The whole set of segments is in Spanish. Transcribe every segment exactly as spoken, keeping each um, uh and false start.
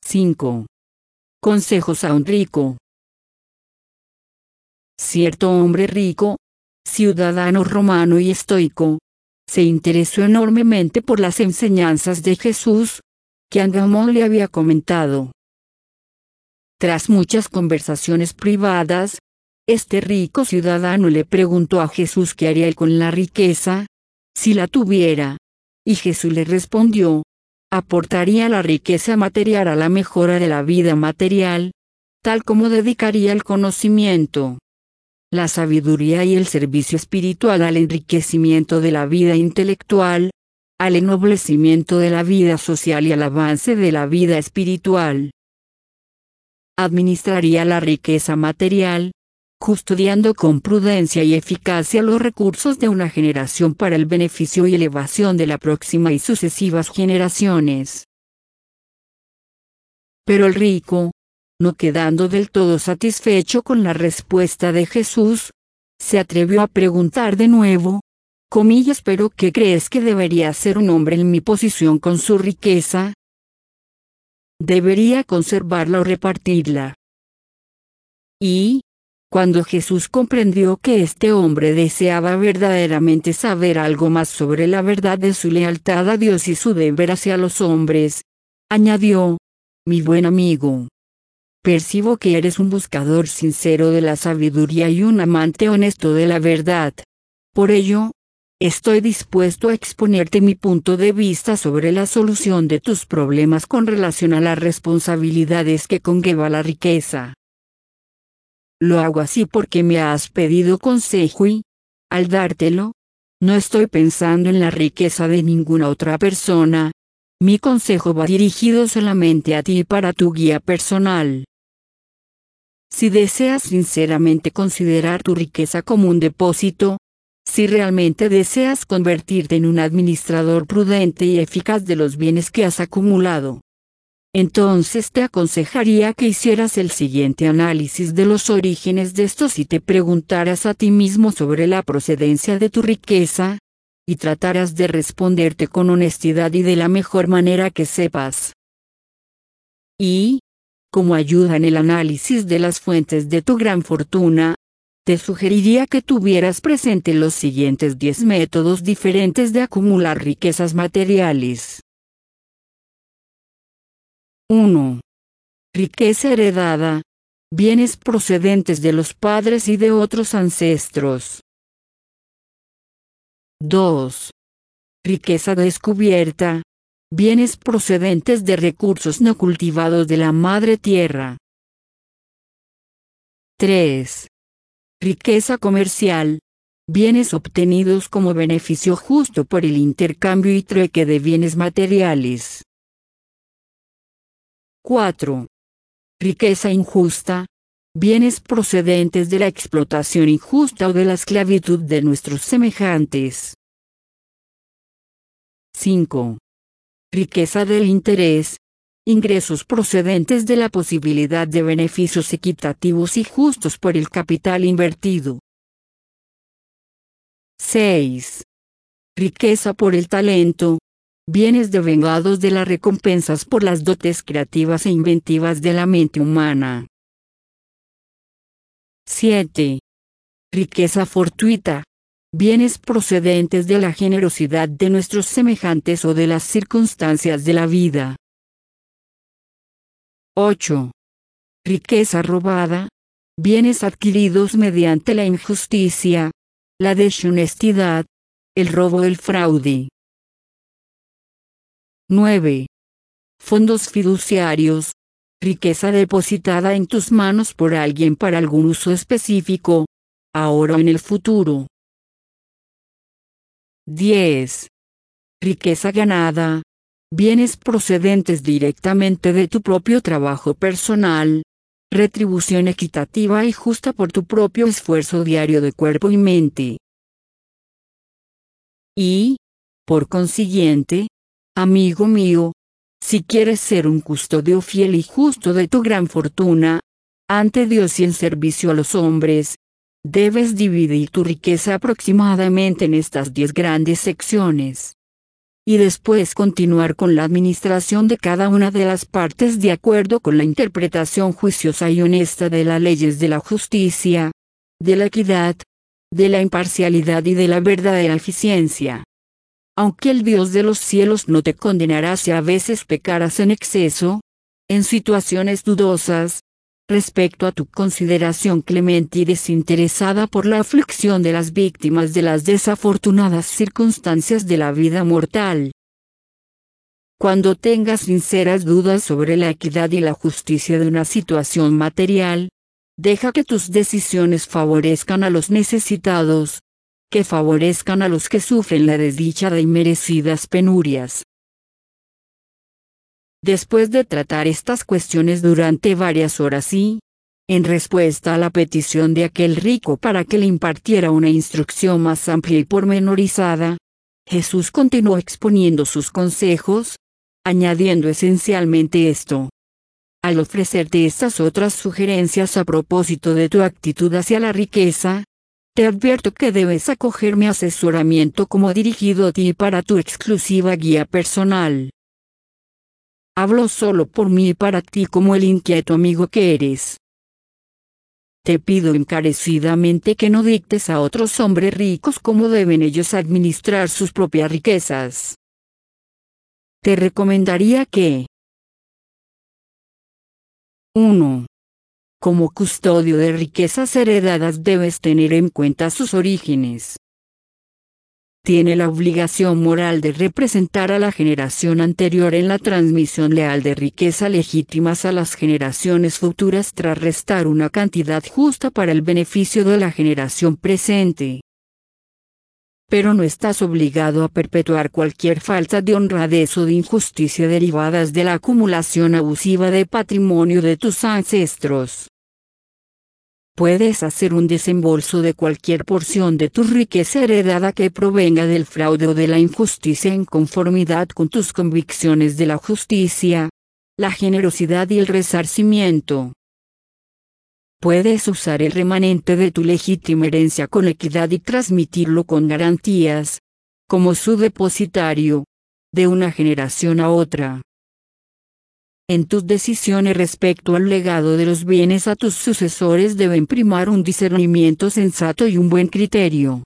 cinco. Consejos a un rico. Cierto hombre rico, ciudadano romano y estoico, se interesó enormemente por las enseñanzas de Jesús, que Agamón le había comentado. Tras muchas conversaciones privadas, este rico ciudadano le preguntó a Jesús qué haría él con la riqueza, si la tuviera, y Jesús le respondió: aportaría la riqueza material a la mejora de la vida material, tal como dedicaría el conocimiento, la sabiduría y el servicio espiritual al enriquecimiento de la vida intelectual, al ennoblecimiento de la vida social y al avance de la vida espiritual. Administraría la riqueza material, custodiando con prudencia y eficacia los recursos de una generación para el beneficio y elevación de la próxima y sucesivas generaciones. Pero el rico, no quedando del todo satisfecho con la respuesta de Jesús, se atrevió a preguntar de nuevo, comillas, ¿pero qué crees que debería hacer un hombre en mi posición con su riqueza? ¿Debería conservarla o repartirla? Y, cuando Jesús comprendió que este hombre deseaba verdaderamente saber algo más sobre la verdad de su lealtad a Dios y su deber hacia los hombres, añadió: mi buen amigo, percibo que eres un buscador sincero de la sabiduría y un amante honesto de la verdad. Por ello, estoy dispuesto a exponerte mi punto de vista sobre la solución de tus problemas con relación a las responsabilidades que conlleva la riqueza. Lo hago así porque me has pedido consejo y, al dártelo, no estoy pensando en la riqueza de ninguna otra persona. Mi consejo va dirigido solamente a ti y para tu guía personal. Si deseas sinceramente considerar tu riqueza como un depósito, si realmente deseas convertirte en un administrador prudente y eficaz de los bienes que has acumulado, entonces te aconsejaría que hicieras el siguiente análisis de los orígenes de estos y te preguntaras a ti mismo sobre la procedencia de tu riqueza, y trataras de responderte con honestidad y de la mejor manera que sepas. Y, como ayuda en el análisis de las fuentes de tu gran fortuna, te sugeriría que tuvieras presente los siguientes diez métodos diferentes de acumular riquezas materiales. uno. Riqueza heredada. Bienes procedentes de los padres y de otros ancestros. dos. Riqueza descubierta. Bienes procedentes de recursos no cultivados de la madre tierra. tres. Riqueza comercial. Bienes obtenidos como beneficio justo por el intercambio y trueque de bienes materiales. cuatro. Riqueza injusta. Bienes procedentes de la explotación injusta o de la esclavitud de nuestros semejantes. cinco. Riqueza del interés. Ingresos procedentes de la posibilidad de beneficios equitativos y justos por el capital invertido. seis. Riqueza por el talento. Bienes devengados de las recompensas por las dotes creativas e inventivas de la mente humana. siete. Riqueza fortuita. Bienes procedentes de la generosidad de nuestros semejantes o de las circunstancias de la vida. ocho. Riqueza robada. Bienes adquiridos mediante la injusticia, la deshonestidad, el robo o el fraude. nueve. Fondos fiduciarios. Riqueza depositada en tus manos por alguien para algún uso específico, ahora o en el futuro. diez. Riqueza ganada. Bienes procedentes directamente de tu propio trabajo personal. Retribución equitativa y justa por tu propio esfuerzo diario de cuerpo y mente. Y, por consiguiente, amigo mío, si quieres ser un custodio fiel y justo de tu gran fortuna, ante Dios y en servicio a los hombres, debes dividir tu riqueza aproximadamente en estas diez grandes secciones. y después continuar con la administración de cada una de las partes de acuerdo con la interpretación juiciosa y honesta de las leyes de la justicia, de la equidad, de la imparcialidad y de la verdadera eficiencia. Aunque el Dios de los cielos no te condenará si a veces pecaras en exceso, en situaciones dudosas, respecto a tu consideración clemente y desinteresada por la aflicción de las víctimas de las desafortunadas circunstancias de la vida mortal. Cuando tengas sinceras dudas sobre la equidad y la justicia de una situación material, deja que tus decisiones favorezcan a los necesitados, que favorezcan a los que sufren la desdicha de inmerecidas penurias. Después de tratar estas cuestiones durante varias horas y, en respuesta a la petición de aquel rico para que le impartiera una instrucción más amplia y pormenorizada, Jesús continuó exponiendo sus consejos, añadiendo esencialmente esto. Al ofrecerte estas otras sugerencias a propósito de tu actitud hacia la riqueza, te advierto que debes acoger mi asesoramiento como dirigido a ti para tu exclusiva guía personal. Hablo solo por mí y para ti como el inquieto amigo que eres. Te pido encarecidamente que no dictes a otros hombres ricos cómo deben ellos administrar sus propias riquezas. Te recomendaría que uno. Como custodio de riquezas heredadas debes tener en cuenta sus orígenes. Tiene la obligación moral de representar a la generación anterior en la transmisión leal de riqueza legítimas a las generaciones futuras tras restar una cantidad justa para el beneficio de la generación presente. Pero no estás obligado a perpetuar cualquier falta de honradez o de injusticia derivadas de la acumulación abusiva de patrimonio de tus ancestros. Puedes hacer un desembolso de cualquier porción de tu riqueza heredada que provenga del fraude o de la injusticia en conformidad con tus convicciones de la justicia, la generosidad y el resarcimiento. Puedes usar el remanente de tu legítima herencia con equidad y transmitirlo con garantías, como su depositario, de una generación a otra. En tus decisiones respecto al legado de los bienes a tus sucesores deben primar un discernimiento sensato y un buen criterio.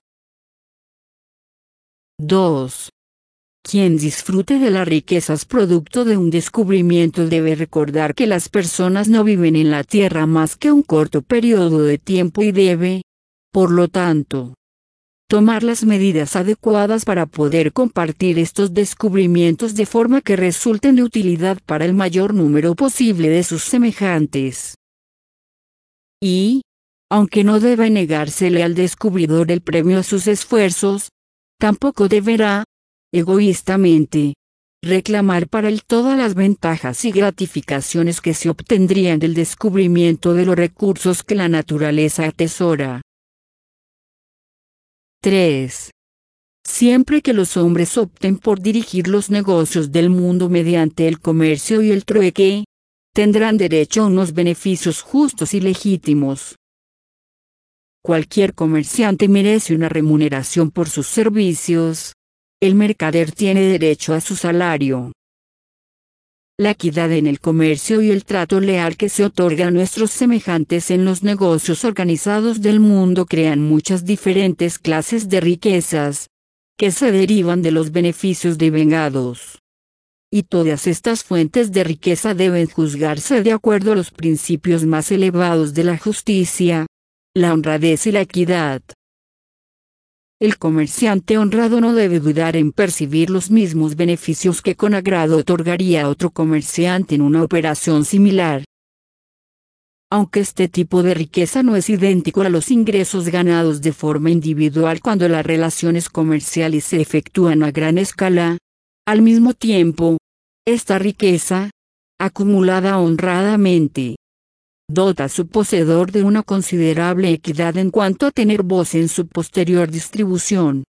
dos. Quien disfrute de las riquezas producto de un descubrimiento debe recordar que las personas no viven en la tierra más que un corto periodo de tiempo y debe, por lo tanto, tomar las medidas adecuadas para poder compartir estos descubrimientos de forma que resulten de utilidad para el mayor número posible de sus semejantes. Y, aunque no debe negársele al descubridor el premio a sus esfuerzos, tampoco deberá, egoístamente, reclamar para él todas las ventajas y gratificaciones que se obtendrían del descubrimiento de los recursos que la naturaleza atesora. tres. Siempre que los hombres opten por dirigir los negocios del mundo mediante el comercio y el trueque, tendrán derecho a unos beneficios justos y legítimos. Cualquier comerciante merece una remuneración por sus servicios. El mercader tiene derecho a su salario. La equidad en el comercio y el trato leal que se otorga a nuestros semejantes en los negocios organizados del mundo crean muchas diferentes clases de riquezas, que se derivan de los beneficios devengados. Y todas estas fuentes de riqueza deben juzgarse de acuerdo a los principios más elevados de la justicia, la honradez y la equidad. El comerciante honrado no debe dudar en percibir los mismos beneficios que con agrado otorgaría a otro comerciante en una operación similar. Aunque este tipo de riqueza no es idéntico a los ingresos ganados de forma individual cuando las relaciones comerciales se efectúan a gran escala, al mismo tiempo, esta riqueza, acumulada honradamente, dota a su poseedor de una considerable equidad en cuanto a tener voz en su posterior distribución.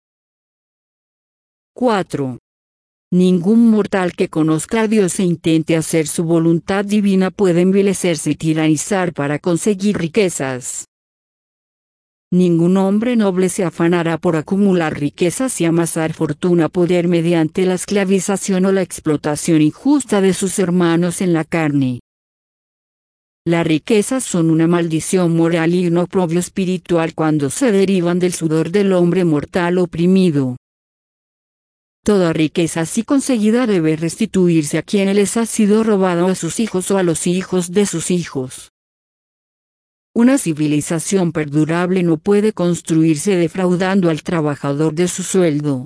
cuatro. Ningún mortal que conozca a Dios e intente hacer su voluntad divina puede envilecerse y tiranizar para conseguir riquezas. Ningún hombre noble se afanará por acumular riquezas y amasar fortuna poder mediante la esclavización o la explotación injusta de sus hermanos en la carne. Las riquezas son una maldición moral y un oprobio espiritual cuando se derivan del sudor del hombre mortal oprimido. Toda riqueza así conseguida debe restituirse a quien les ha sido robado, a sus hijos o a los hijos de sus hijos. Una civilización perdurable no puede construirse defraudando al trabajador de su sueldo.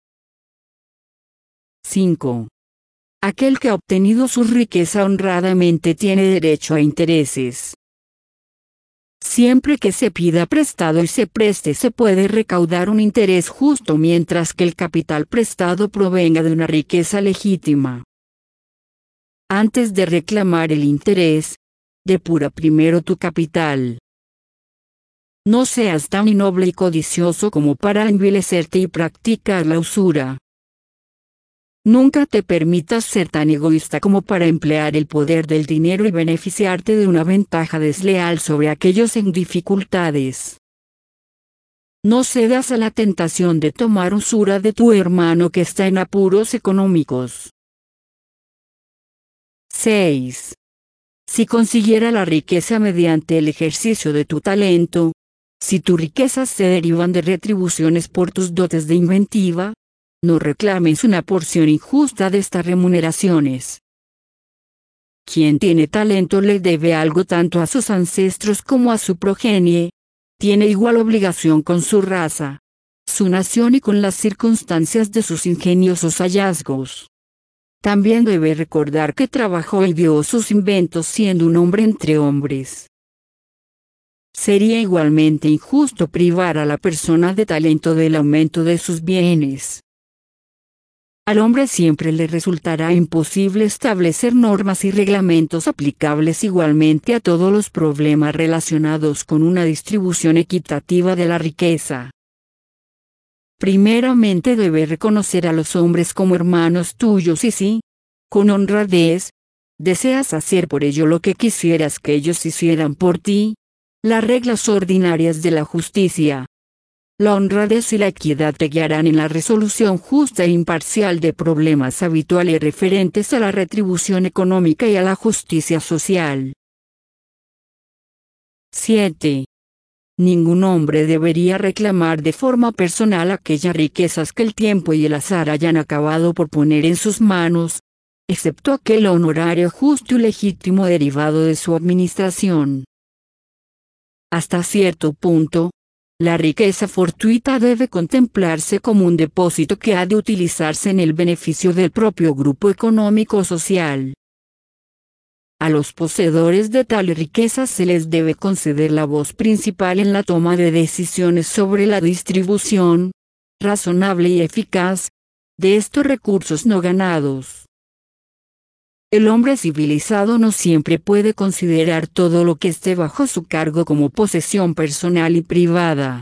cinco. Aquel que ha obtenido su riqueza honradamente tiene derecho a intereses. Siempre que se pida prestado y se preste se puede recaudar un interés justo mientras que el capital prestado provenga de una riqueza legítima. Antes de reclamar el interés, depura primero tu capital. No seas tan innoble y codicioso como para envilecerte y practicar la usura. Nunca te permitas ser tan egoísta como para emplear el poder del dinero y beneficiarte de una ventaja desleal sobre aquellos en dificultades. No cedas a la tentación de tomar usura de tu hermano que está en apuros económicos. seis. Si consiguiera la riqueza mediante el ejercicio de tu talento, si tus riquezas se derivan de retribuciones por tus dotes de inventiva, no reclames una porción injusta de estas remuneraciones. Quien tiene talento le debe algo tanto a sus ancestros como a su progenie, tiene igual obligación con su raza, su nación y con las circunstancias de sus ingeniosos hallazgos. También debe recordar que trabajó y dio sus inventos siendo un hombre entre hombres. Sería igualmente injusto privar a la persona de talento del aumento de sus bienes. Al hombre siempre le resultará imposible establecer normas y reglamentos aplicables igualmente a todos los problemas relacionados con una distribución equitativa de la riqueza. Primeramente debe reconocer a los hombres como hermanos tuyos y si, con honradez, deseas hacer por ello lo que quisieras que ellos hicieran por ti, las reglas ordinarias de la justicia, la honradez y la equidad te guiarán en la resolución justa e imparcial de problemas habituales referentes a la retribución económica y a la justicia social. siete. Ningún hombre debería reclamar de forma personal aquellas riquezas que el tiempo y el azar hayan acabado por poner en sus manos, excepto aquel honorario justo y legítimo derivado de su administración. Hasta cierto punto, la riqueza fortuita debe contemplarse como un depósito que ha de utilizarse en el beneficio del propio grupo económico o social. A los poseedores de tales riquezas se les debe conceder la voz principal en la toma de decisiones sobre la distribución, razonable y eficaz, de estos recursos no ganados. El hombre civilizado no siempre puede considerar todo lo que esté bajo su cargo como posesión personal y privada.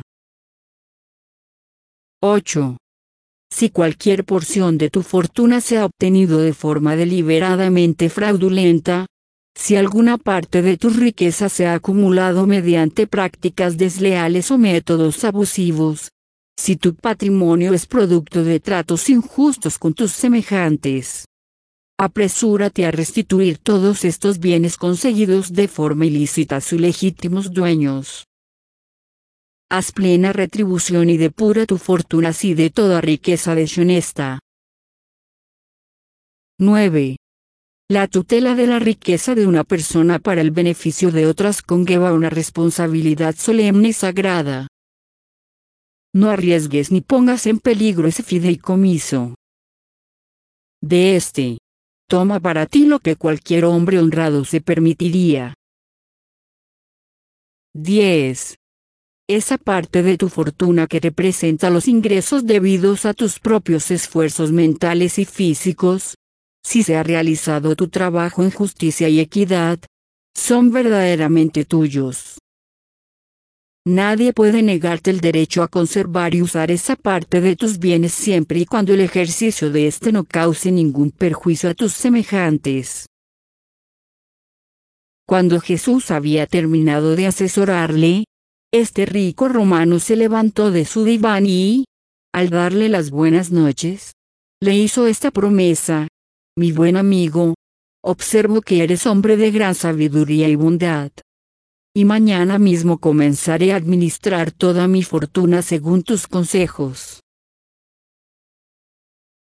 ocho. Si cualquier porción de tu fortuna se ha obtenido de forma deliberadamente fraudulenta, si alguna parte de tu riqueza se ha acumulado mediante prácticas desleales o métodos abusivos, si tu patrimonio es producto de tratos injustos con tus semejantes, apresúrate a restituir todos estos bienes conseguidos de forma ilícita a sus legítimos dueños. Haz plena retribución y depura tu fortuna así de toda riqueza deshonesta. nueve. La tutela de la riqueza de una persona para el beneficio de otras conlleva una responsabilidad solemne y sagrada. No arriesgues ni pongas en peligro ese fideicomiso. De este, toma para ti lo que cualquier hombre honrado se permitiría. diez. Esa parte de tu fortuna que representa los ingresos debidos a tus propios esfuerzos mentales y físicos, si se ha realizado tu trabajo en justicia y equidad, son verdaderamente tuyos. Nadie puede negarte el derecho a conservar y usar esa parte de tus bienes siempre y cuando el ejercicio de éste no cause ningún perjuicio a tus semejantes. Cuando Jesús había terminado de asesorarle, Este rico romano se levantó de su diván y, al darle las buenas noches, le hizo esta promesa: mi buen amigo, observo que eres hombre de gran sabiduría y bondad. Y mañana mismo comenzaré a administrar toda mi fortuna según tus consejos.